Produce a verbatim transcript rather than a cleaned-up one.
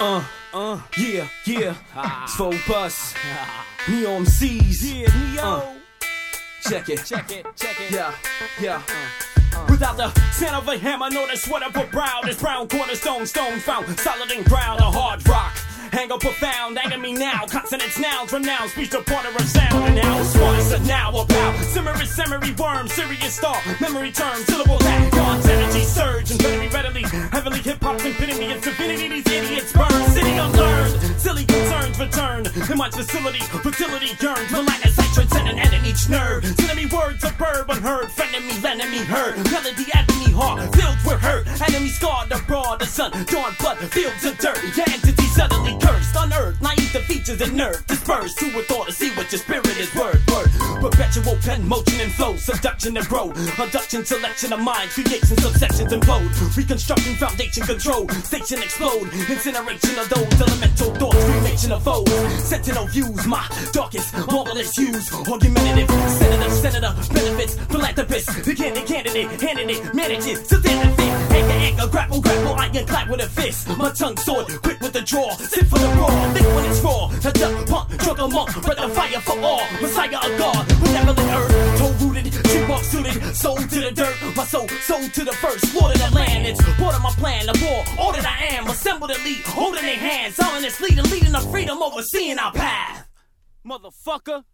Uh, uh, yeah, yeah. It's full bus. Neo M Cs. Yeah, Neo. Uh, check it. Check it, check it. Yeah, yeah. Uh, uh. Without the sound of a hammer, know that's what I put brow. This brown cornerstone, stone found, solid and ground, a hard rock. Hang up profound, anger me now. Consonants, nouns, renowned, speech the part of sound. And now it's what's a now about. Simmery, simmery, worm, serious star. Memory term, syllable that. God's energy surge and very readily. Heavily hip hop's infinity, it's divinity. These idiots burn. City unlearned, silly concerns return. In my facility, fertility yearns. Malacca sight transcendent and in each nerve. Sending me words of verb unheard. Friending me, lending me heard. Melody agony heart, filled with hurt. Enemy scarred abroad, the sun, dawn, blood, fields of dirt. Your entity suddenly cursed, unearthed, naive the features inert, dispersed to a thought to see what your spirit is. Word, word, perpetual pen, motion and flow, subduction and grow, abduction, selection of mind, creation, subsections implode, reconstructing foundation control, station explode, incineration of those elemental thoughts, cremation of foes, sentinel views, my darkest, marvelous hues, argumentative, senator, senator, benefits, philanthropist, the candidate, candidate, handing it, manages, so then the fit, anger, anger, grapple, grapple, iron clap with a fist, my tongue sword, quick with the draw, sit for the raw, think when it's raw, a duck, punk, drunk a monk, but the fire for all, Messiah of God, benevolent earth, toe rooted, tree bark suited, soul to the dirt, my soul, soul to the first, slaughter the land, it's part of my plan, the war, all that I am, assemble the elite, holding their hands, on this leading, leading the freedom, overseeing our path, Motherfucker.